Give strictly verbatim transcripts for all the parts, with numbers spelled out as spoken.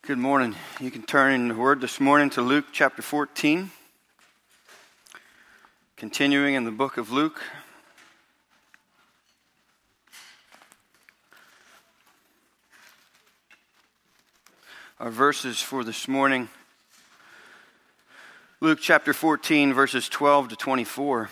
Good morning. You can turn in the Word this morning to Luke chapter fourteen. Continuing in the book of Luke. Our verses for this morning, Luke chapter fourteen, verses twelve to twenty-four.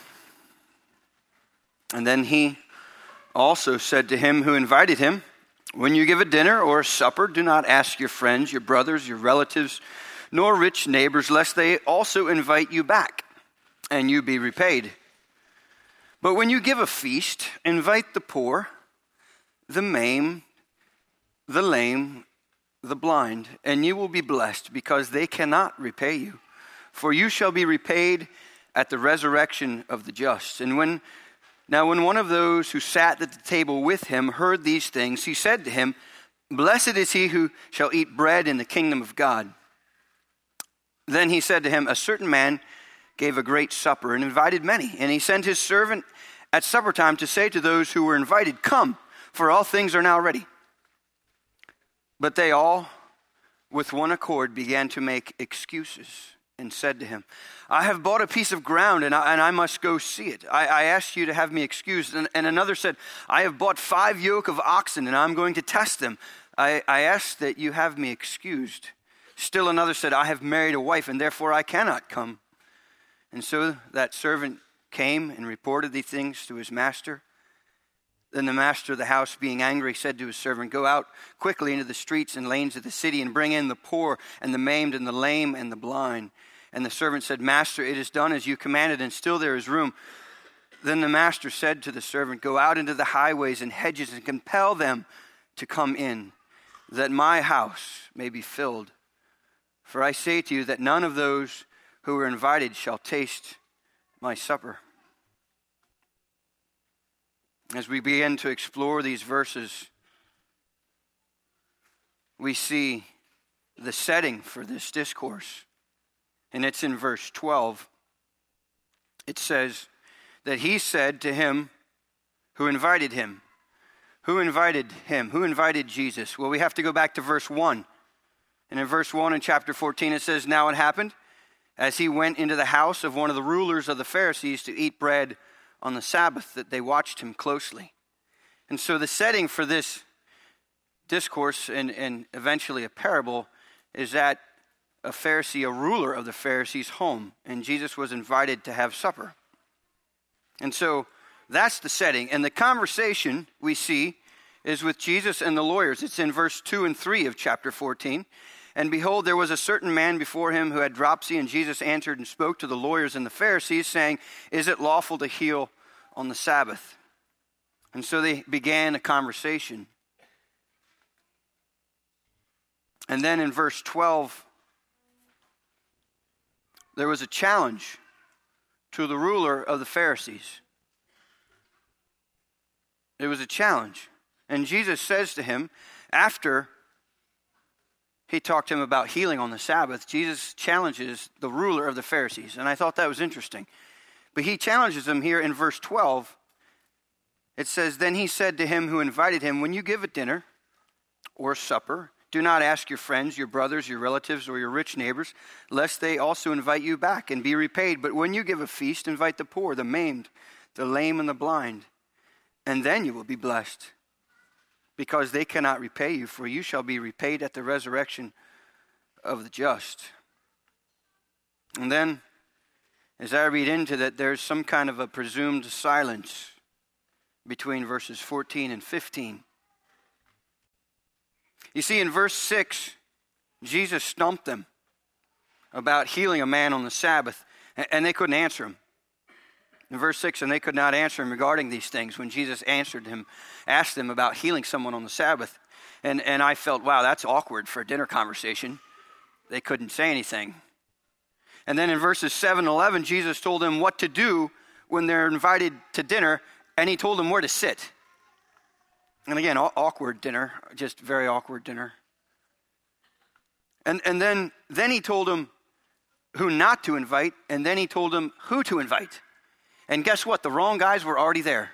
And then he also said to him who invited him, "When you give a dinner or a supper, do not ask your friends, your brothers, your relatives, nor rich neighbors, lest they also invite you back, and you be repaid. But when you give a feast, invite the poor, the maimed, the lame, the blind, and you will be blessed, because they cannot repay you. For you shall be repaid at the resurrection of the just." And when Now when one of those who sat at the table with him heard these things, he said to him, "Blessed is he who shall eat bread in the kingdom of God." Then he said to him, "A certain man gave a great supper and invited many. And he sent his servant at supper time to say to those who were invited, 'Come, for all things are now ready.' But they all, with one accord, began to make excuses and said to him, 'I have bought a piece of ground, and I, and I must go see it. I, I asked you to have me excused.' And, and another said, 'I have bought five yoke of oxen, and I'm going to test them. I, I ask that you have me excused.' Still another said, 'I have married a wife, and therefore I cannot come.' And so that servant came and reported these things to his master. Then the master of the house, being angry, said to his servant, 'Go out quickly into the streets and lanes of the city, and bring in the poor and the maimed and the lame and the blind.' And the servant said, 'Master, it is done as you commanded, and still there is room.' Then the master said to the servant, 'Go out into the highways and hedges and compel them to come in, that my house may be filled. For I say to you that none of those who are invited shall taste my supper.'" As we begin to explore these verses, we see the setting for this discourse. And it's in verse twelve. It says that he said to him who invited him. Who invited him? Who invited Jesus? Well, we have to go back to verse one. And in verse one in chapter fourteen, it says, "Now it happened, as he went into the house of one of the rulers of the Pharisees to eat bread on the Sabbath, that they watched him closely." And so the setting for this discourse and, and eventually a parable is that a Pharisee, a ruler of the Pharisees' home, and Jesus was invited to have supper. And so that's the setting. And the conversation we see is with Jesus and the lawyers. It's in verse two and three of chapter fourteen. "And behold, there was a certain man before him who had dropsy, and Jesus answered and spoke to the lawyers and the Pharisees, saying, 'Is it lawful to heal on the Sabbath?' And so they began a conversation. And then in verse twelve, there was a challenge to the ruler of the Pharisees. It was a challenge. And Jesus says to him, after he talked to him about healing on the Sabbath, Jesus challenges the ruler of the Pharisees. And I thought that was interesting. But he challenges him here in verse twelve. It says, "Then he said to him who invited him, 'When you give a dinner or supper, do not ask your friends, your brothers, your relatives, or your rich neighbors, lest they also invite you back and be repaid. But when you give a feast, invite the poor, the maimed, the lame, and the blind. And then you will be blessed, because they cannot repay you, for you shall be repaid at the resurrection of the just.'" And then, as I read into that, there's some kind of a presumed silence between verses fourteen and fifteen. You see, in verse six, Jesus stumped them about healing a man on the Sabbath, and they couldn't answer him. In verse six, and they could not answer him regarding these things when Jesus answered him, asked them about healing someone on the Sabbath. And, and I felt, wow, that's awkward for a dinner conversation. They couldn't say anything. And then in verses seven and eleven, Jesus told them what to do when they're invited to dinner, and he told them where to sit. And again, awkward dinner, just very awkward dinner. And and then, then he told them who not to invite, and then he told them who to invite. And guess what? The wrong guys were already there.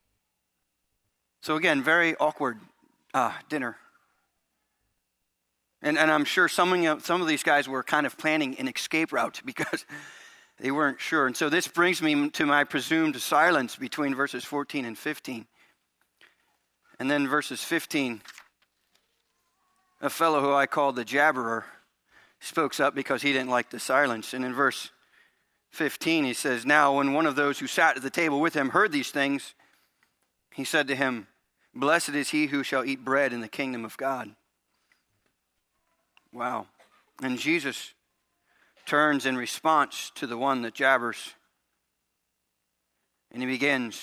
So again, very awkward uh, dinner. And, and I'm sure some of, some of these guys were kind of planning an escape route because they weren't sure. And so this brings me to my presumed silence between verses fourteen and fifteen. And then verses fifteen, a fellow who I called the jabberer spoke up because he didn't like the silence. And in verse fifteen, he says, "Now when one of those who sat at the table with him heard these things, he said to him, 'Blessed is he who shall eat bread in the kingdom of God.'" Wow. And Jesus turns in response to the one that jabbers. And he begins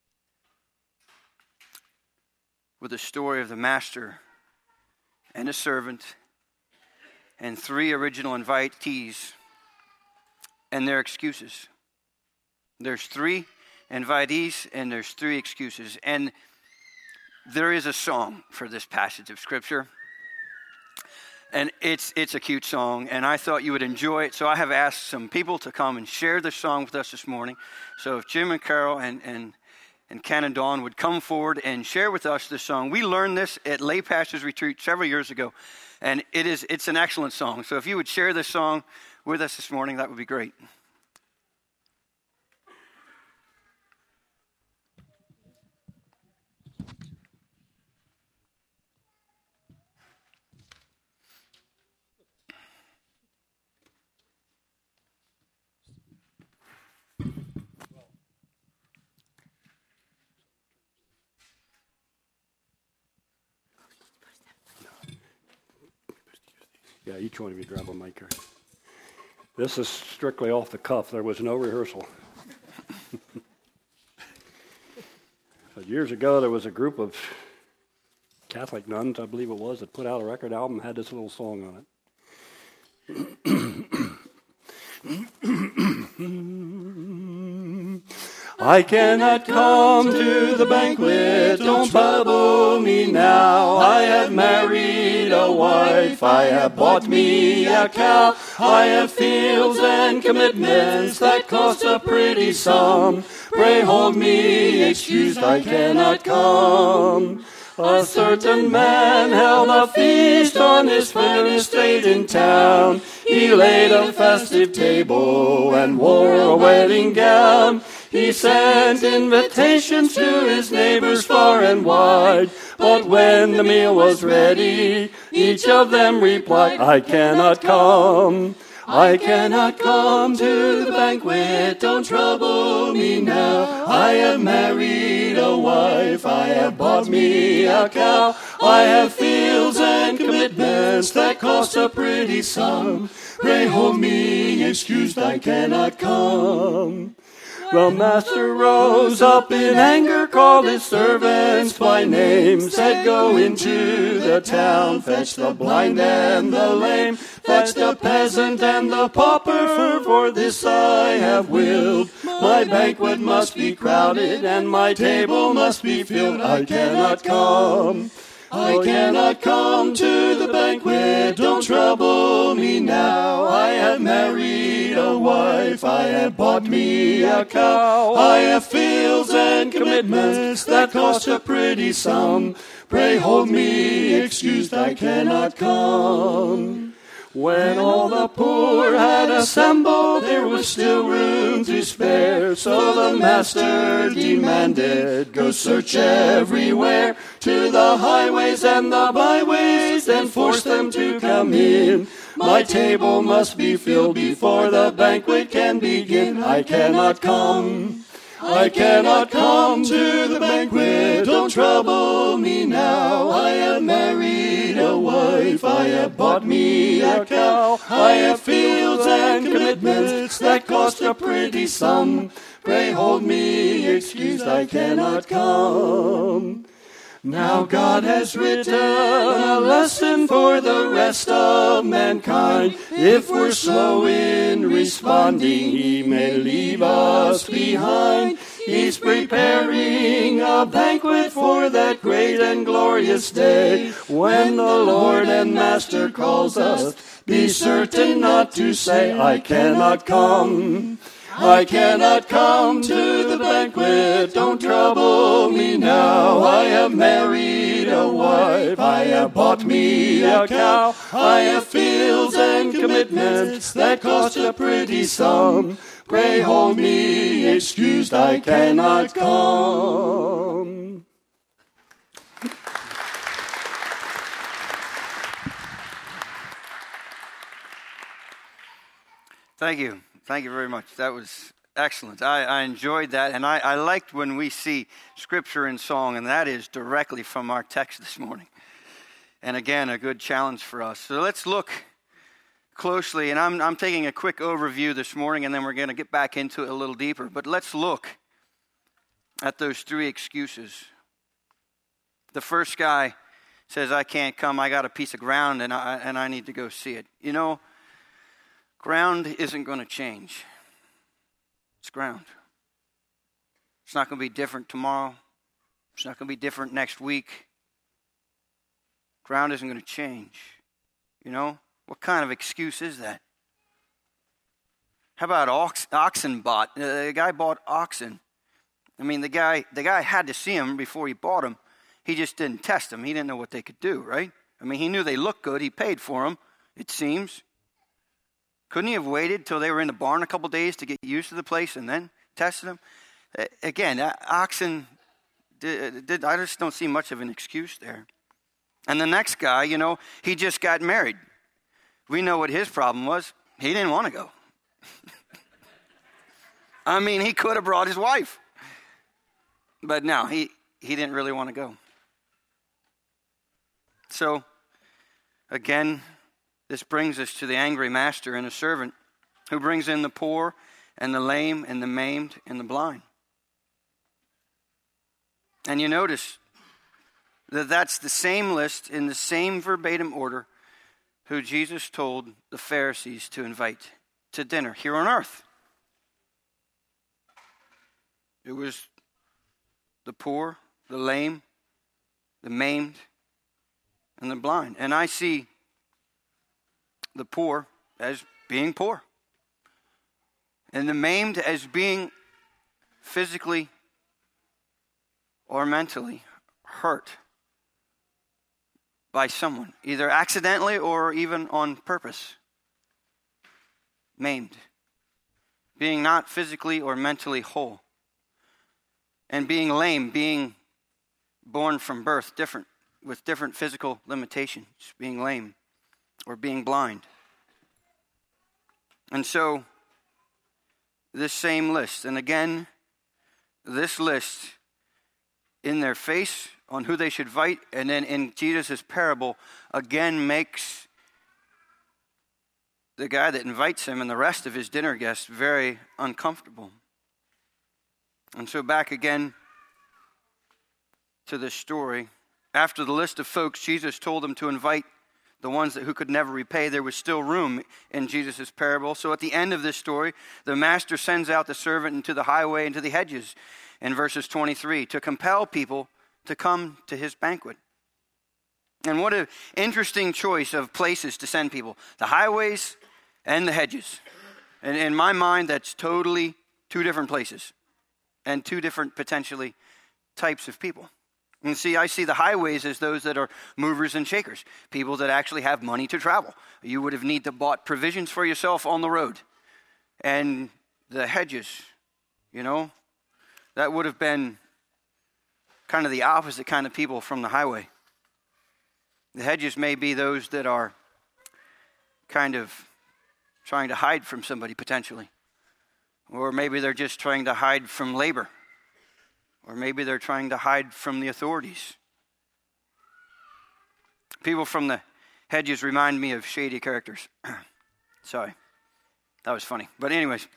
with the story of the master and a servant and three original invitees and their excuses. There's three invitees and there's three excuses. And there is a song for this passage of Scripture. And it's it's a cute song, and I thought you would enjoy it. So I have asked some people to come and share this song with us this morning. So if Jim and Carol and, and, and Ken and Dawn would come forward and share with us this song. We learned this at Lay Pastors Retreat several years ago, and it is it's an excellent song. So if you would share this song with us this morning, that would be great. Yeah, each one of you grab a mic here. This is strictly off the cuff. There was no rehearsal. Years ago, there was a group of Catholic nuns, I believe it was, that put out a record album and had this little song on it. I cannot come to the banquet, don't trouble me now. I have married a wife, I have bought me a cow. I have fields and commitments that cost a pretty sum. Pray hold me excused, I cannot come. A certain man held a feast on his fine estate in town. He laid a festive table and wore a wedding gown. He sent invitations to his neighbors far and wide. But when the meal was ready, each of them replied, I cannot come. I cannot come to the banquet, don't trouble me now. I have married a wife, I have bought me a cow. I have fields and commitments that cost a pretty sum. Pray hold me excused, I cannot come. The master rose up in anger, called his servants by name, said, go into the town, fetch the blind and the lame, fetch the peasant and the pauper, for this I have willed. My banquet must be crowded, and my table must be filled. I cannot come. I cannot come to the banquet, don't trouble me now. I have married a wife, I have bought me a cow. I have fields and commitments that cost a pretty sum. Pray hold me excused, I cannot come. When all the poor had assembled, there was still room to spare. So the master demanded, go search everywhere, to the highways and the byways, and force them to come in. My table must be filled before the banquet can begin. I cannot come. I cannot come to the banquet, don't trouble me now. I have married a wife, I have bought me a cow. I have fields and commitments that cost a pretty sum. Pray hold me excused, I cannot come. Now God has written a lesson for the rest of mankind. If we're slow in responding, He may leave us behind. He's preparing a banquet for that great and glorious day, when the Lord and Master calls us. Be certain not to say, I cannot come. I cannot come to the banquet, don't trouble me me now. I have married a wife, I have bought me a cow, I have fields and commitments that cost a pretty sum. Pray hold me excused, I cannot come. Thank you. Thank you very much. That was excellent. I, I enjoyed that, and I, I liked when we see Scripture in song, and that is directly from our text this morning. And again, a good challenge for us. So let's look closely, and I'm, I'm taking a quick overview this morning, and then we're going to get back into it a little deeper. But let's look at those three excuses. The first guy says, I can't come, I got a piece of ground, and I, and I need to go see it. You know, ground isn't going to change. It's ground. It's not going to be different tomorrow. It's not going to be different next week. Ground isn't going to change. You know, what kind of excuse is that? How about ox, oxen bought? Uh, the guy bought oxen. I mean, the guy, the guy had to see them before he bought them. He just didn't test them. He didn't know what they could do, right? I mean, he knew they looked good. He paid for them, it seems. Couldn't he have waited till they were in the barn a couple days to get used to the place and then tested them? Again, oxen, did, did, I just don't see much of an excuse there. And the next guy, you know, he just got married. We know what his problem was. He didn't want to go. I mean, he could have brought his wife. But no, he, he didn't really want to go. So, again, this brings us to the angry master and a servant who brings in the poor and the lame and the maimed and the blind. And you notice that that's the same list in the same verbatim order who Jesus told the Pharisees to invite to dinner here on earth. It was the poor, the lame, the maimed, and the blind. And I see the poor as being poor, and the maimed as being physically or mentally hurt by someone, either accidentally or even on purpose. Maimed, being not physically or mentally whole, and being lame, being born from birth different, with different physical limitations, being lame or being blind. And so, this same list, and again, this list in their face on who they should invite, and then in Jesus' parable, again makes the guy that invites him and the rest of his dinner guests very uncomfortable. And so back again to this story. After the list of folks, Jesus told them to invite the ones that, who could never repay. There was still room in Jesus' parable. So at the end of this story, the master sends out the servant into the highway and to the hedges in verses twenty-three to compel people to come to his banquet. And what an interesting choice of places to send people. The highways and the hedges. And in my mind, that's totally two different places and two different potentially types of people. And see, I see the highways as those that are movers and shakers, people that actually have money to travel. You would have need to bought provisions for yourself on the road. And the hedges, you know, that would have been kind of the opposite kind of people from the highway. The hedges may be those that are kind of trying to hide from somebody potentially. Or maybe they're just trying to hide from labor. Or maybe they're trying to hide from the authorities. People from the hedges remind me of shady characters. Sorry, that was funny. But anyways,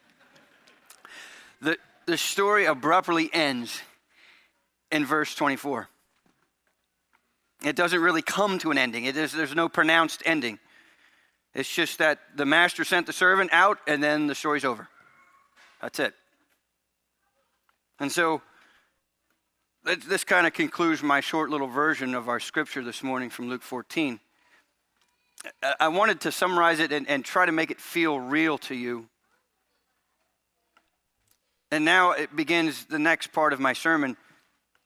the, the story abruptly ends in verse twenty-four. It doesn't really come to an ending. It is, there's no pronounced ending. It's just that the master sent the servant out and then the story's over. That's it. And so, this kind of concludes my short little version of our scripture this morning from Luke fourteen. I wanted to summarize it and, and try to make it feel real to you. And now it begins the next part of my sermon.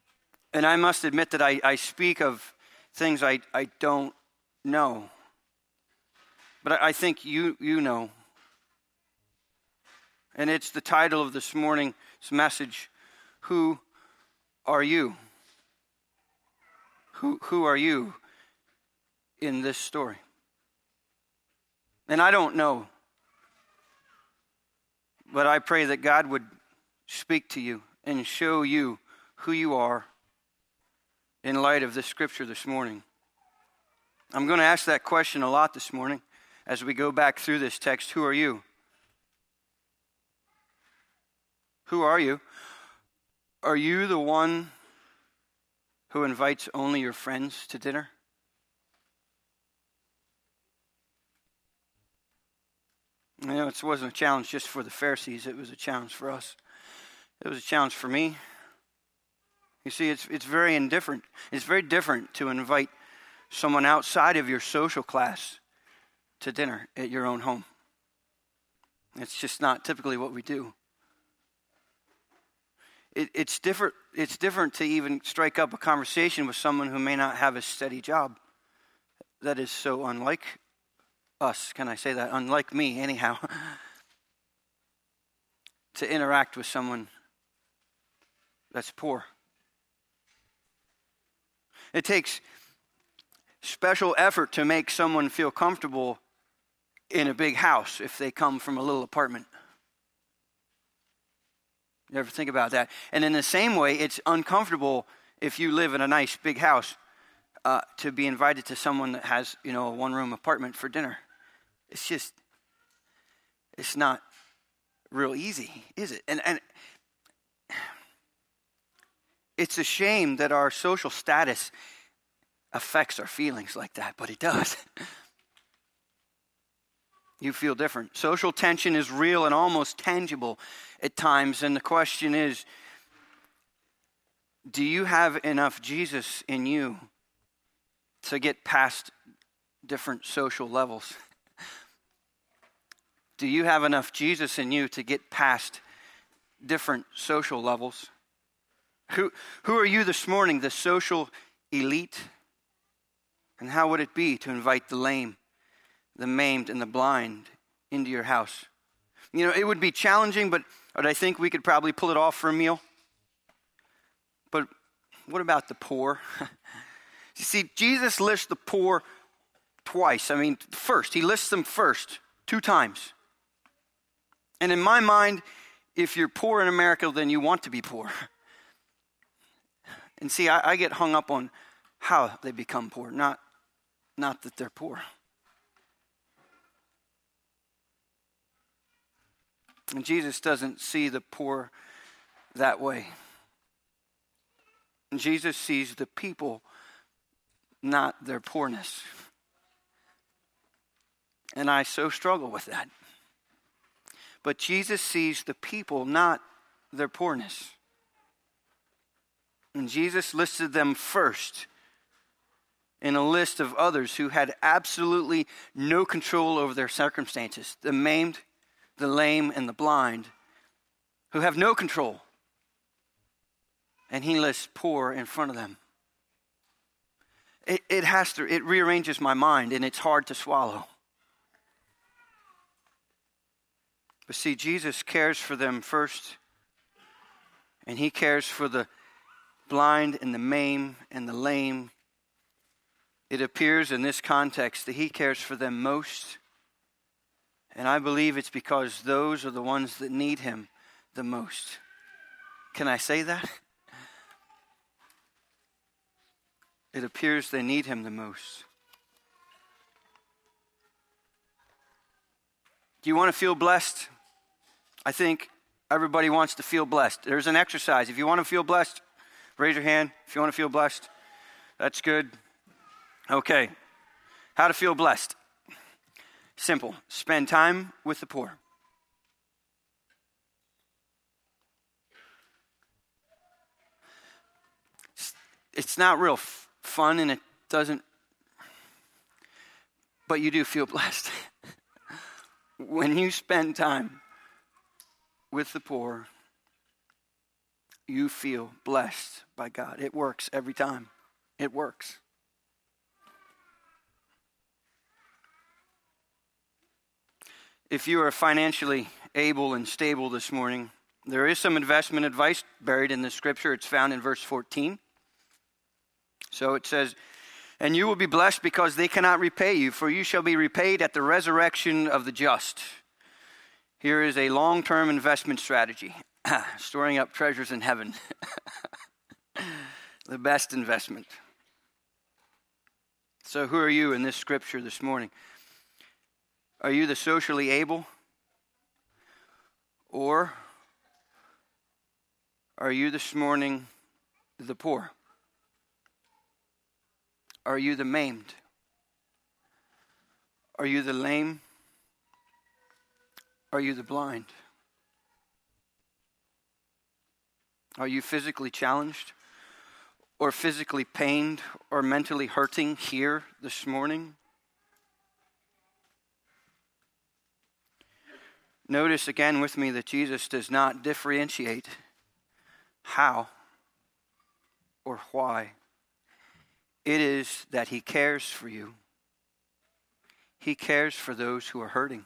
And I must admit that I, I speak of things I, I don't know. But I, I think you you know. And it's the title of this morning's message, Who Are You? Who Who are you in this story? And I don't know. But I pray that God would speak to you and show you who you are in light of this scripture this morning. I'm going to ask that question a lot this morning as we go back through this text. Who are you? Who are you? Are you the one who invites only your friends to dinner? You know, it wasn't a challenge just for the Pharisees. It was a challenge for us. It was a challenge for me. You see, it's it's very indifferent. It's very different to invite someone outside of your social class to dinner at your own home. It's just not typically what we do. It, it's different. It's different to even strike up a conversation with someone who may not have a steady job. That is so unlike us. Can I say that? Unlike me, anyhow. To interact with someone that's poor. It takes special effort to make someone feel comfortable in a big house if they come from a little apartment. You ever think about that? And in the same way, it's uncomfortable if you live in a nice big house uh, to be invited to someone that has, you know, a one-room apartment for dinner. It's just, it's not real easy, is it? And and it's a shame that our social status affects our feelings like that, but it does. You feel different. Social tension is real and almost tangible at times, and the question is, do you have enough Jesus in you to get past different social levels? Do you have enough Jesus in you to get past different social levels? Who, who are you this morning, the social elite? And how would it be to invite the lame, the maimed, and the blind into your house? You know, it would be challenging, but, but I think we could probably pull it off for a meal. But what about the poor? You see, Jesus lists the poor twice. I mean, first, he lists them first, two times. And in my mind, if you're poor in America, then you want to be poor. And see, I, I get hung up on how they become poor, not, not that they're poor. And Jesus doesn't see the poor that way. And Jesus sees the people, not their poorness. And I so struggle with that. But Jesus sees the people, not their poorness. And Jesus listed them first in a list of others who had absolutely no control over their circumstances. The maimed, the lame, and the blind, who have no control. And he lists poor in front of them. It, it has to, it rearranges my mind, and it's hard to swallow. But see, Jesus cares for them first, and he cares for the blind and the maimed and the lame. It appears in this context that he cares for them most. And I believe it's because those are the ones that need him the most. Can I say that? It appears they need him the most. Do you want to feel blessed? I think everybody wants to feel blessed. There's an exercise. If you want to feel blessed, raise your hand. If you want to feel blessed, that's good. Okay. How to feel blessed? Simple. Spend time with the poor. It's not real f- fun and it doesn't, but you do feel blessed. When you spend time with the poor, you feel blessed by God. It works every time. It works. If you are financially able and stable this morning, there is some investment advice buried in the scripture. It's found in verse fourteen. So it says, and you will be blessed because they cannot repay you, for you shall be repaid at the resurrection of the just. Here is a long-term investment strategy, storing up treasures in heaven. The best investment. So who are you in this scripture this morning? Are you the socially able? Or are you this morning the poor? Are you the maimed? Are you the lame? Are you the blind? Are you physically challenged or physically pained or mentally hurting here this morning? Notice again with me that Jesus does not differentiate how or why. It is that he cares for you. He cares for those who are hurting.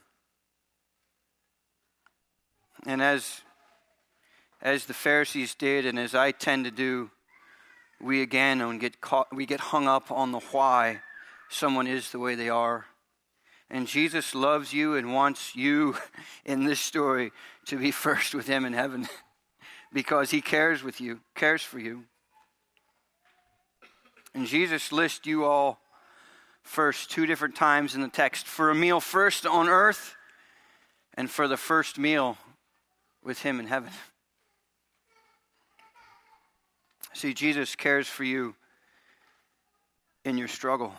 And as, as the Pharisees did, and as I tend to do, we again get caught, we get hung up on the why someone is the way they are. And Jesus loves you and wants you in this story to be first with him in heaven because he cares with you, cares for you. And Jesus lists you all first two different times in the text. For a meal first on earth and for the first meal with him in heaven. See, Jesus cares for you in your struggle.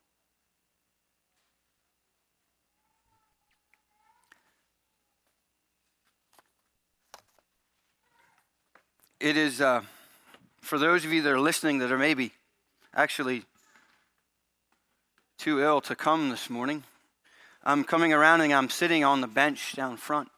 It is, uh, for those of you that are listening that are maybe actually too ill to come this morning, I'm coming around and I'm sitting on the bench down front.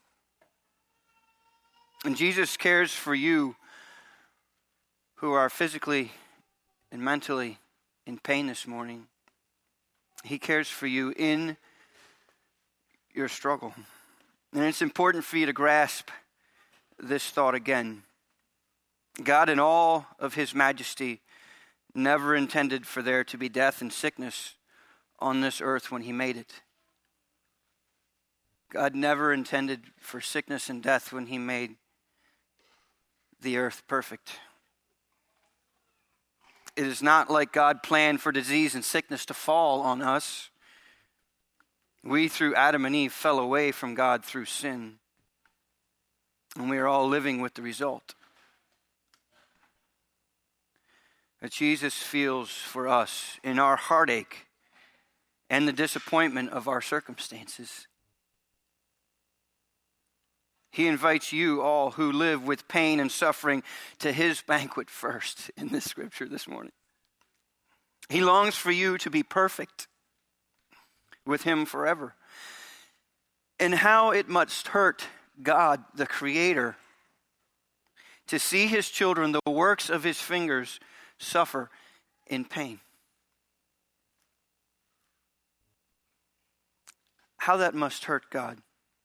And Jesus cares for you who are physically and mentally in pain this morning. He cares for you in your struggle. And it's important for you to grasp this thought again. God, in all of his majesty, never intended for there to be death and sickness on this earth when he made it. God never intended for sickness and death when he made the earth perfect. It is not like God planned for disease and sickness to fall on us. We, through Adam and Eve, fell away from God through sin. And we are all living with the result. That Jesus feels for us in our heartache and the disappointment of our circumstances. He invites you all who live with pain and suffering to his banquet first in this scripture this morning. He longs for you to be perfect with him forever. And how it must hurt God, the Creator, to see his children, the works of his fingers, suffer in pain. How that must hurt God.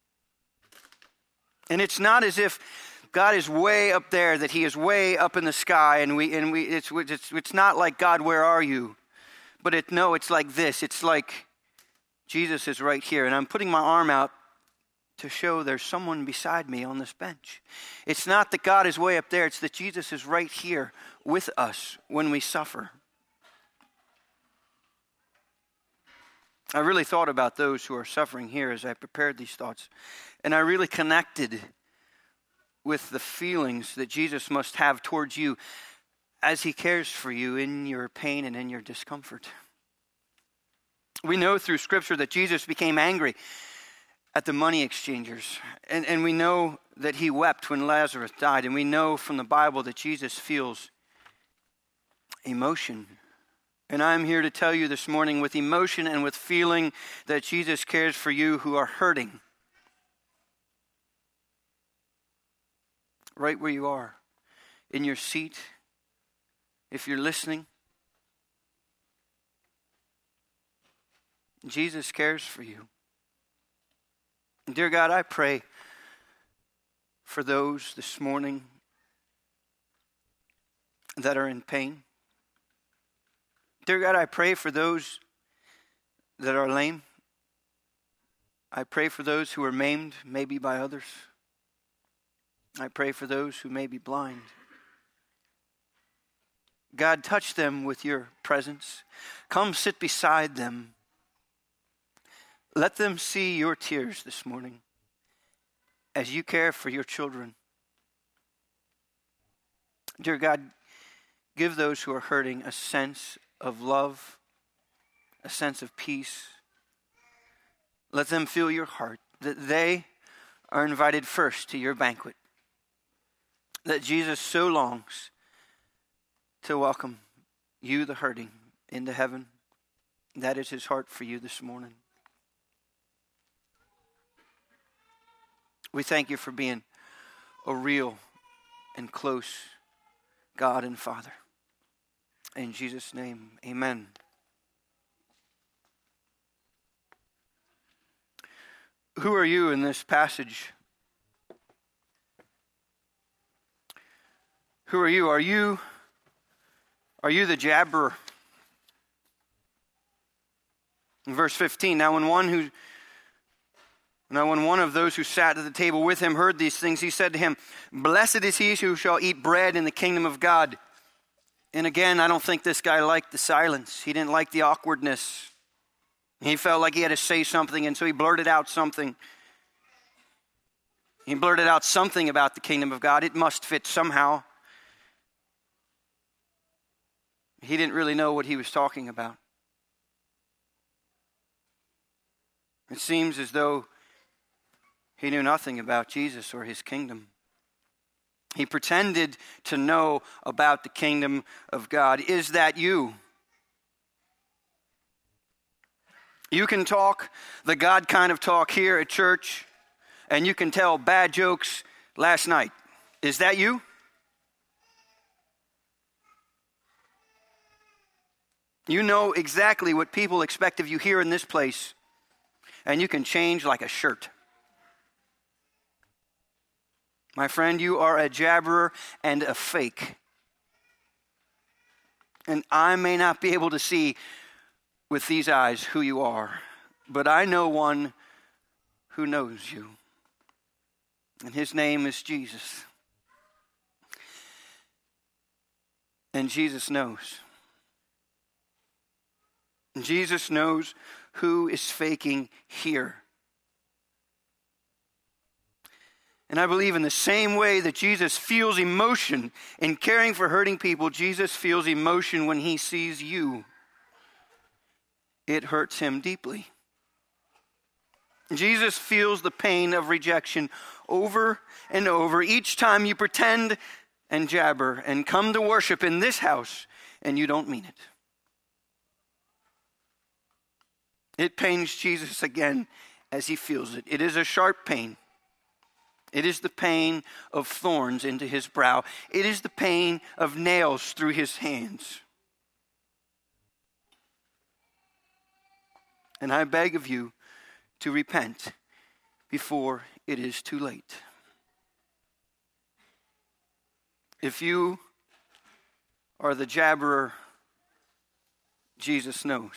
And it's not as if God is way up there, that he is way up in the sky, and we and we it's it's it's not like, God, where are you? But it no, it's like this. It's like Jesus is right here, and I'm putting my arm out to show there's someone beside me on this bench. It's not that God is way up there, it's that Jesus is right here with us when we suffer. I really thought about those who are suffering here as I prepared these thoughts. And I really connected with the feelings that Jesus must have towards you as he cares for you in your pain and in your discomfort. We know through Scripture that Jesus became angry at the money exchangers. And, and we know that he wept when Lazarus died. And we know from the Bible that Jesus feels emotion. And I'm here to tell you this morning with emotion and with feeling that Jesus cares for you who are hurting. Right where you are. in your seat, if you're listening, Jesus cares for you. Dear God, I pray for those this morning that are in pain. Dear God, I pray for those that are lame. I pray for those who are maimed, maybe by others. I pray for those who may be blind. God, touch them with your presence. Come sit beside them. Let them see your tears this morning as you care for your children. Dear God, give those who are hurting a sense of love, a sense of peace. Let them feel your heart, that they are invited first to your banquet, that Jesus so longs to welcome you, the hurting, into heaven. That is his heart for you this morning. We thank you for being a real and close God and Father. In Jesus' name, amen. Who are you in this passage? Who are you? Are you, are you the jabberer? In verse fifteen, now when one who Now when one of those who sat at the table with him heard these things, he said to him, "Blessed is he who shall eat bread in the kingdom of God." And again, I don't think this guy liked the silence. He didn't like the awkwardness. He felt like he had to say something, and so he blurted out something. He blurted out something about the kingdom of God. It must fit somehow. He didn't really know what he was talking about. It seems as though he knew nothing about Jesus or his kingdom. He pretended to know about the kingdom of God. Is that you? You can talk the God kind of talk here at church, and you can tell bad jokes last night. Is that you? You know exactly what people expect of you here in this place, and you can change like a shirt. My friend, you are a jabberer and a fake. And I may not be able to see with these eyes who you are, but I know one who knows you. And his name is Jesus. And Jesus knows. And Jesus knows who is faking here. And I believe in the same way that Jesus feels emotion in caring for hurting people, Jesus feels emotion when he sees you. It hurts him deeply. Jesus feels the pain of rejection over and over each time you pretend and jabber and come to worship in this house and you don't mean it. It pains Jesus again as he feels it. It is a sharp pain. It is the pain of thorns into his brow. It is the pain of nails through his hands. And I beg of you to repent before it is too late. If you are the jabberer, Jesus knows.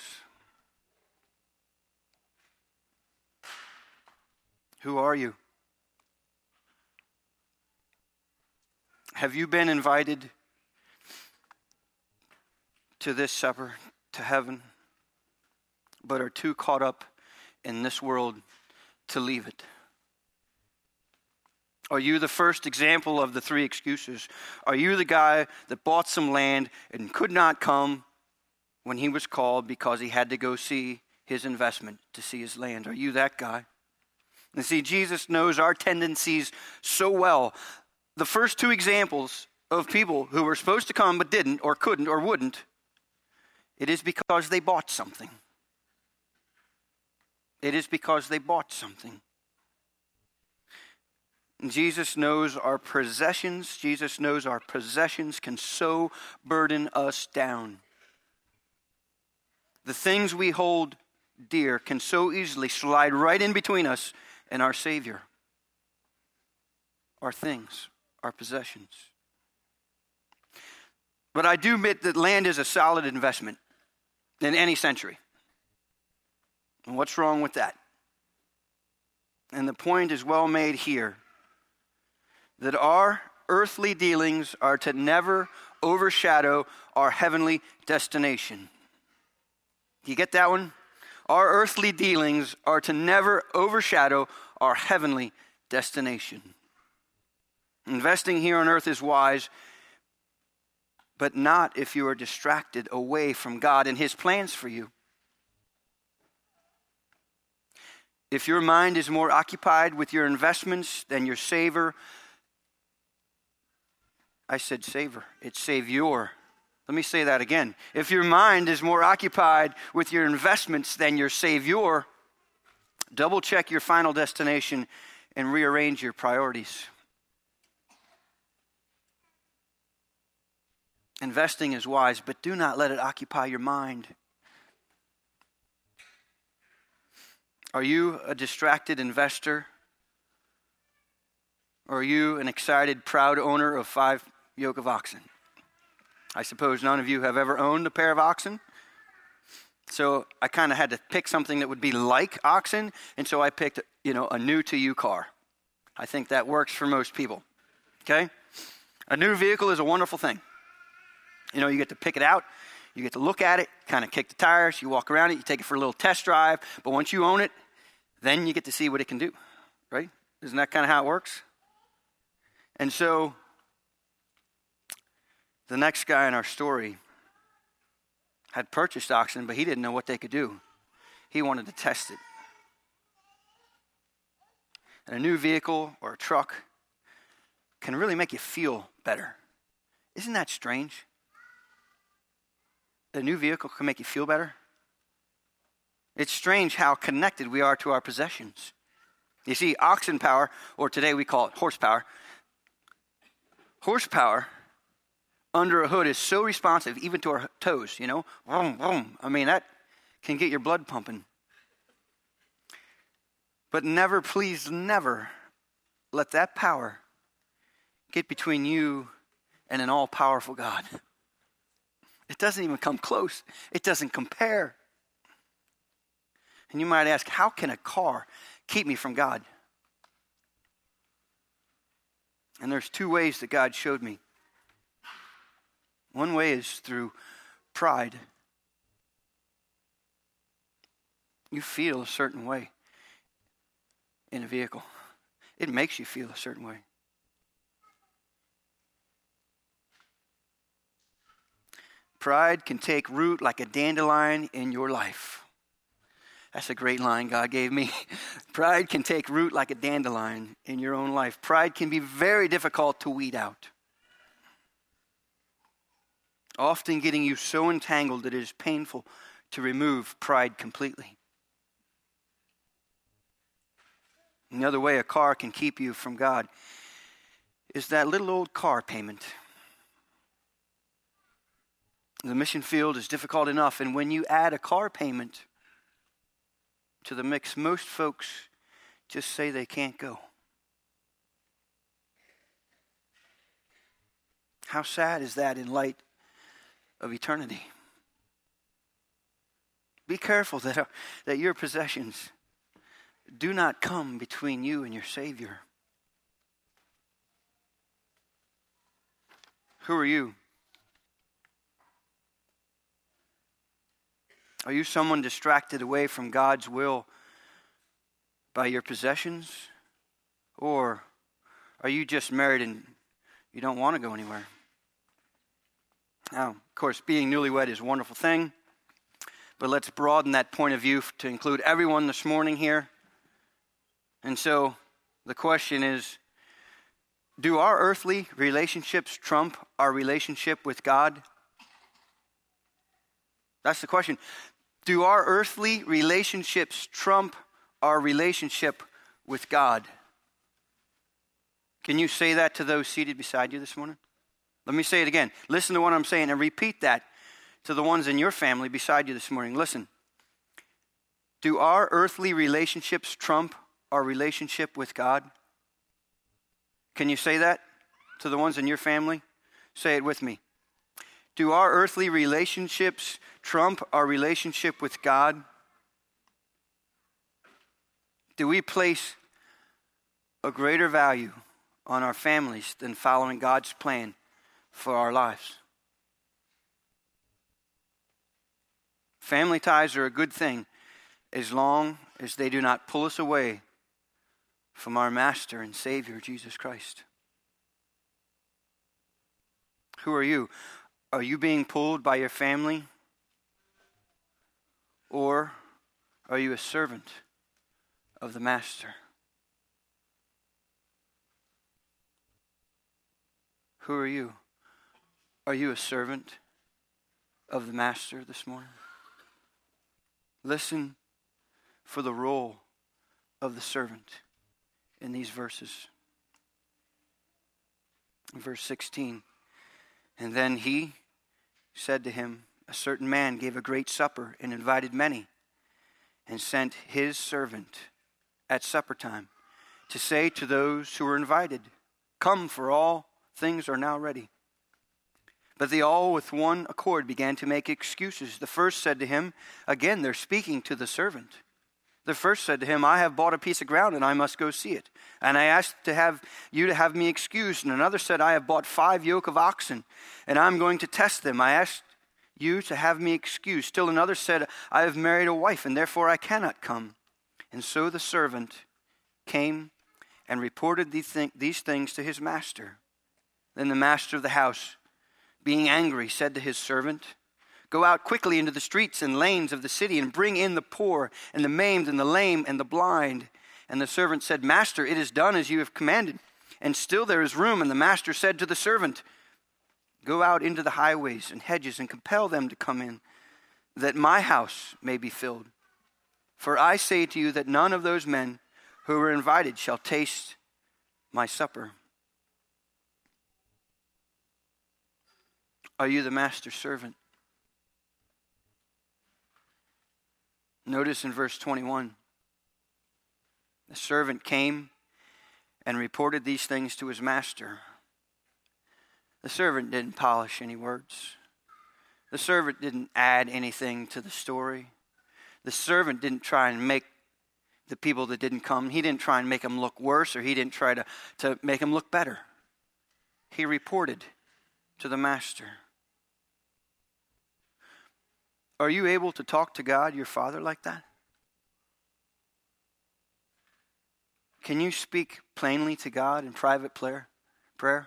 Who are you? Have you been invited to this supper, to heaven, but are too caught up in this world to leave it? Are you the first example of the three excuses? Are you the guy that bought some land and could not come when he was called because he had to go see his investment, to see his land? Are you that guy? And see, Jesus knows our tendencies so well. The first two examples of people who were supposed to come but didn't or couldn't or wouldn't, it is because they bought something. It is because they bought something. And Jesus knows our possessions. Jesus knows our possessions can so burden us down. The things we hold dear can so easily slide right in between us and our Savior. Our things, our possessions. But I do admit that land is a solid investment in any century. And what's wrong with that? And the point is well made here, that our earthly dealings are to never overshadow our heavenly destination. Do you get that one? Our earthly dealings are to never overshadow our heavenly destination. Investing here on earth is wise, but not if you are distracted away from God and His plans for you. If your mind is more occupied with your investments than your savor, I said savor, it's Savior. Let me say that again. If your mind is more occupied with your investments than your Savior, double check your final destination and rearrange your priorities. Investing is wise, but do not let it occupy your mind. Are you a distracted investor? Or are you an excited, proud owner of five yoke of oxen? I suppose none of you have ever owned a pair of oxen. So I kind of had to pick something that would be like oxen, and so I picked, you know, a new-to-you car. I think that works for most people. Okay? A new vehicle is a wonderful thing. You know, you get to pick it out, you get to look at it, kind of kick the tires, you walk around it, you take it for a little test drive, but once you own it, then you get to see what it can do, right? Isn't that kind of how it works? And so, the next guy in our story had purchased oxen, but he didn't know what they could do. He wanted to test it. And a new vehicle or a truck can really make you feel better. Isn't that strange? A new vehicle can make you feel better. It's strange how connected we are to our possessions. You see, oxen power, or today we call it horsepower, horsepower under a hood is so responsive, even to our toes, you know. Vroom, vroom. I mean, that can get your blood pumping. But never, please never let that power get between you and an all-powerful God. It doesn't even come close. It doesn't compare. And you might ask, how can a car keep me from God? And there's two ways that God showed me. One way is through pride. You feel a certain way in a vehicle. It makes you feel a certain way. Pride can take root like a dandelion in your life. That's a great line God gave me. Pride can take root like a dandelion in your own life. Pride can be very difficult to weed out. Often getting you so entangled that it is painful to remove pride completely. Another way a car can keep you from God is that little old car payment. The mission field is difficult enough, and when you add a car payment to the mix, most folks just say they can't go. How sad is that in light of eternity? Be careful that, uh, that your possessions do not come between you and your Savior. Who are you? Are you someone distracted away from God's will by your possessions? Or are you just married and you don't want to go anywhere? Now, of course, being newlywed is a wonderful thing, but let's broaden that point of view to include everyone this morning here. And so the question is, do our earthly relationships trump our relationship with God? That's the question. Do our earthly relationships trump our relationship with God? Can you say that to those seated beside you this morning? Let me say it again. Listen to what I'm saying and repeat that to the ones in your family beside you this morning. Listen. Do our earthly relationships trump our relationship with God? Can you say that to the ones in your family? Say it with me. Do our earthly relationships trump our relationship with God? Do we place a greater value on our families than following God's plan for our lives? Family ties are a good thing as long as they do not pull us away from our Master and Savior, Jesus Christ. Who are you? Are you being pulled by your family? Or are you a servant of the Master? Who are you? Are you a servant of the Master this morning? Listen for the role of the servant in these verses. Verse sixteen. And then he said to him, a certain man gave a great supper and invited many, and sent his servant at supper time to say to those who were invited, come, for all things are now ready. But they all with one accord began to make excuses. The first said to him, again they're speaking to the servant. The first said to him, I have bought a piece of ground and I must go see it. And I asked to have you to have me excused. And another said, I have bought five yoke of oxen and I'm going to test them. I asked you to have me excused. Still another said, I have married a wife and therefore I cannot come. And so the servant came and reported these things to his master. Then the master of the house, being angry, said to his servant, go out quickly into the streets and lanes of the city and bring in the poor and the maimed and the lame and the blind. And the servant said, Master, it is done as you have commanded, and still there is room. And the master said to the servant, go out into the highways and hedges and compel them to come in, that my house may be filled. For I say to you that none of those men who were invited shall taste my supper. Are you the master's servant? Notice in verse twenty-one, the servant came and reported these things to his master. The servant didn't polish any words. The servant didn't add anything to the story. The servant didn't try and make the people that didn't come, he didn't try and make them look worse, or he didn't try to, to make them look better. He reported to the master. Are you able to talk to God, your Father, like that? Can you speak plainly to God in private prayer? Prayer?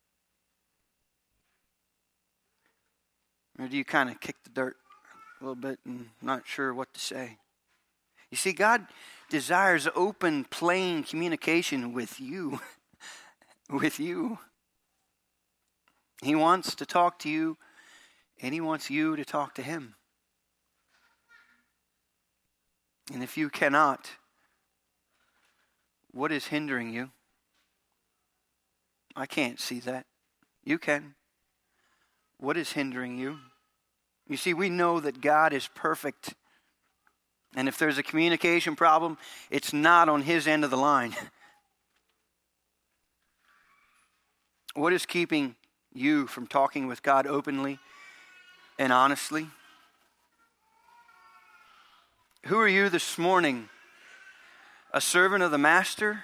Or do you kind of kick the dirt a little bit and not sure what to say? You see, God desires open, plain communication with you. with you. He wants to talk to you, and he wants you to talk to him. And if you cannot, what is hindering you? I can't see that. You can. What is hindering you? You see, we know that God is perfect. And if there's a communication problem, it's not on his end of the line. What is keeping you from talking with God openly and honestly? Who are you this morning? A servant of the master?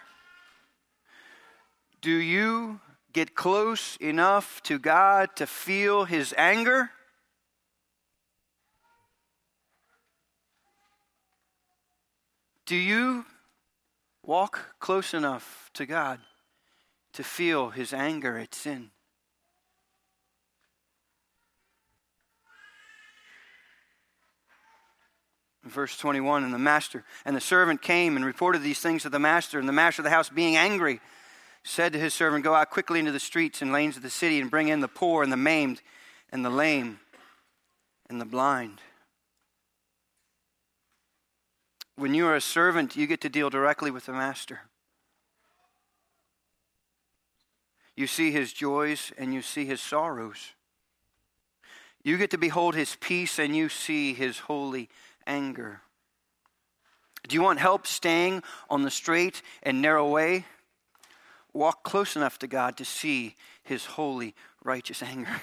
Do you get close enough to God to feel his anger? Do you walk close enough to God to feel his anger at sin? Verse twenty-one, and the master and the servant came and reported these things to the master, and the master of the house, being angry, said to his servant, go out quickly into the streets and lanes of the city and bring in the poor and the maimed and the lame and the blind. When you are a servant, you get to deal directly with the master. You see his joys and you see his sorrows. You get to behold his peace and you see his holy anger. Do you want help staying on the straight and narrow way? Walk close enough to God to see his holy, righteous anger.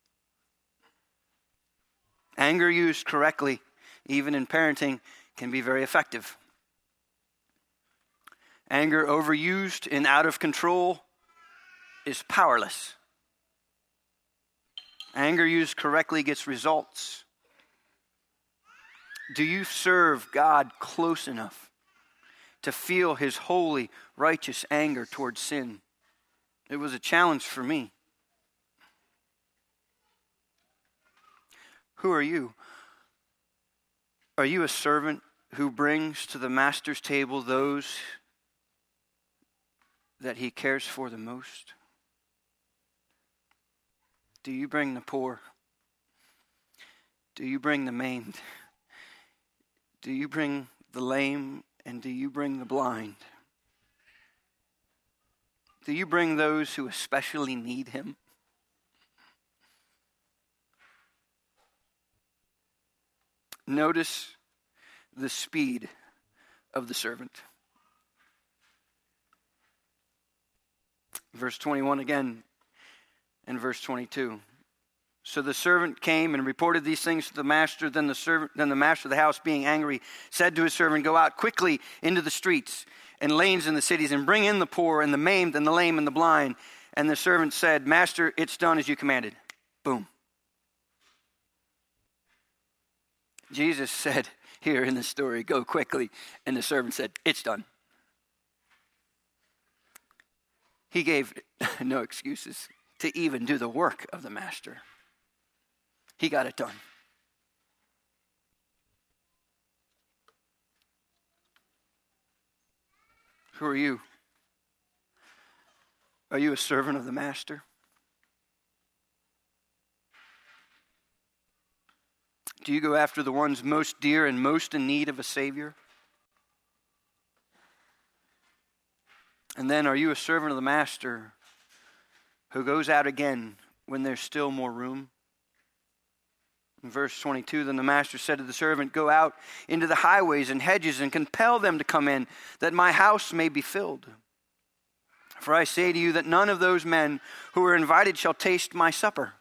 Anger used correctly, even in parenting, can be very effective. Anger overused and out of control is powerless. Anger used correctly gets results. Do you serve God close enough to feel his holy, righteous anger towards sin? It was a challenge for me. Who are you? Are you a servant who brings to the master's table those that he cares for the most? Do you bring the poor? Do you bring the maimed? Do you bring the lame and do you bring the blind? Do you bring those who especially need him? Notice the speed of the servant. Verse twenty-one again and verse twenty-two. So the servant came and reported these things to the master. Then the servant, then the master of the house, being angry, said to his servant, "Go out quickly into the streets and lanes in the cities and bring in the poor and the maimed and the lame and the blind." And the servant said, "Master, it's done as you commanded." Boom. Jesus said here in the story, "Go quickly." And the servant said, "It's done." He gave no excuses to even do the work of the master. He got it done. Who are you? Are you a servant of the master? Do you go after the ones most dear and most in need of a Savior? And then are you a servant of the master who goes out again when there's still more room? In verse twenty-two, then the master said to the servant, "Go out into the highways and hedges and compel them to come in, that my house may be filled. For I say to you that none of those men who are invited shall taste my supper."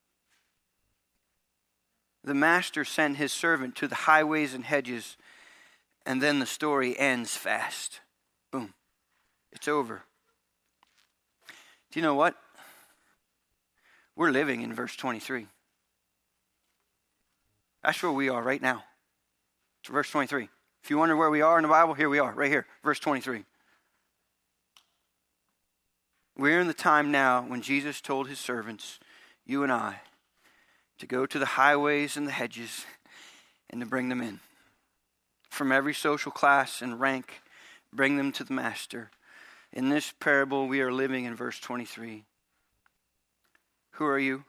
The master sent his servant to the highways and hedges, and then the story ends fast. Boom. It's over. Do you know what? We're living in verse twenty-three. That's where we are right now. It's verse twenty-three. If you wonder where we are in the Bible, here we are, right here, verse twenty-three. We're in the time now when Jesus told his servants, you and I, to go to the highways and the hedges and to bring them in. From every social class and rank, bring them to the master. In this parable, we are living in verse twenty-three. Who are you?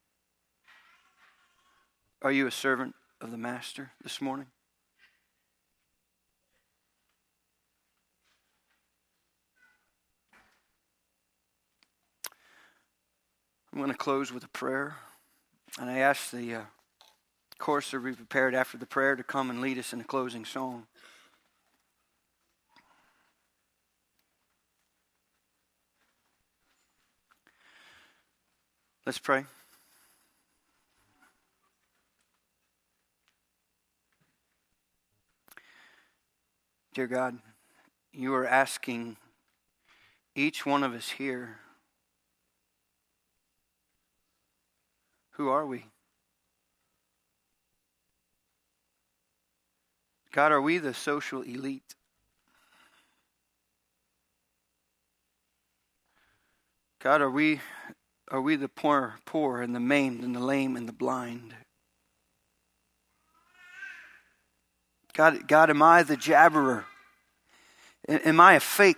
Are you a servant of the master this morning? I'm going to close with a prayer. And I ask the uh, chorus to be prepared after the prayer to come and lead us in the closing song. Let's pray. Dear God, you are asking each one of us here, who are we? God, are we the social elite? God, are we are we the poor, poor and the maimed and the lame and the blind? God, God, am I the jabberer? Am I a fake?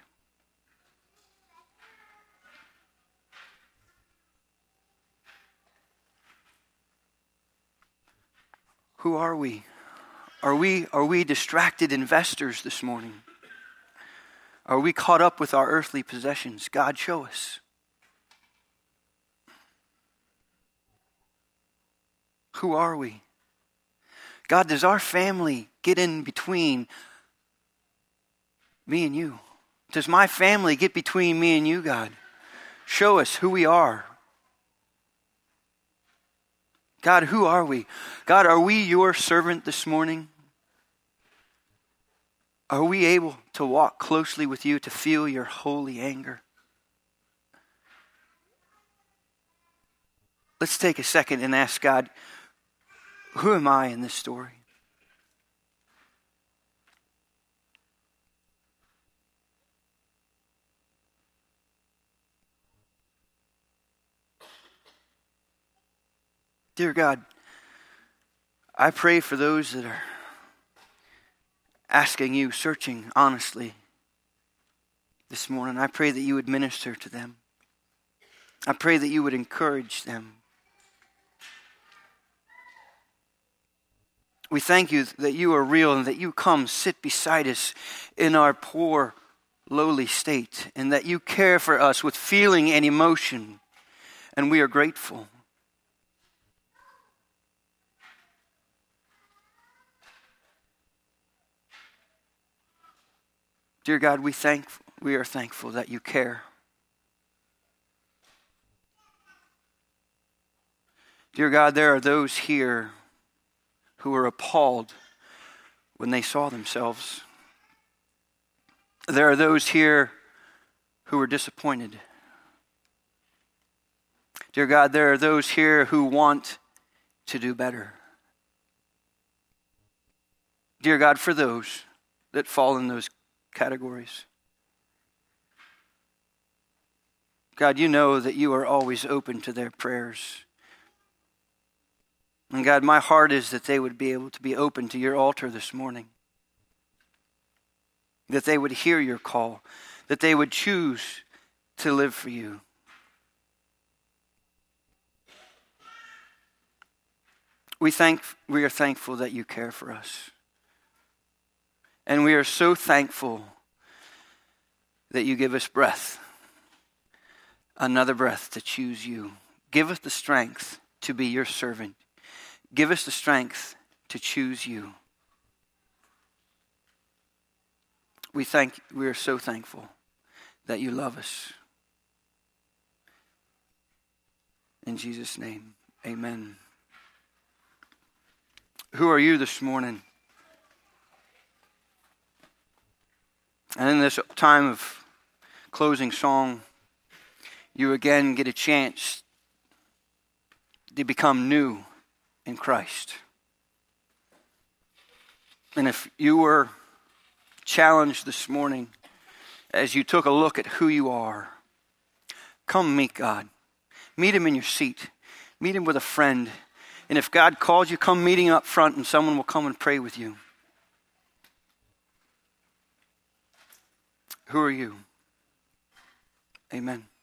Who are we? Are we are we distracted investors this morning? Are we caught up with our earthly possessions? God, show us. Who are we? God, does our family get in between me and you? Does my family get between me and you, God? Show us who we are. God, who are we? God, are we your servant this morning? Are we able to walk closely with you, to feel your holy anger? Let's take a second and ask God, who am I in this story? Dear God, I pray for those that are asking you, searching honestly this morning. I pray that you would minister to them. I pray that you would encourage them. We thank you that you are real and that you come sit beside us in our poor, lowly state, and that you care for us with feeling and emotion, and we are grateful. Dear God, we thank we are thankful that you care. Dear God, there are those here who were appalled when they saw themselves. There are those here who were disappointed. Dear God, there are those here who want to do better. Dear God, for those that fall in those categories, God, you know that you are always open to their prayers. And God, my heart is that they would be able to be open to your altar this morning. That they would hear your call. That they would choose to live for you. We thank, we are thankful that you care for us. And we are so thankful that you give us breath. Another breath to choose you. Give us the strength to be your servant. Give us the strength to choose you. We thank, we are so thankful that you love us. In Jesus' name, amen. Who are you this morning? And in this time of closing song, you again get a chance to become new in Christ. And if you were challenged this morning as you took a look at who you are, come meet God. Meet him in your seat. Meet him with a friend. And if God calls you, come meeting up front and someone will come and pray with you. Who are you? Amen.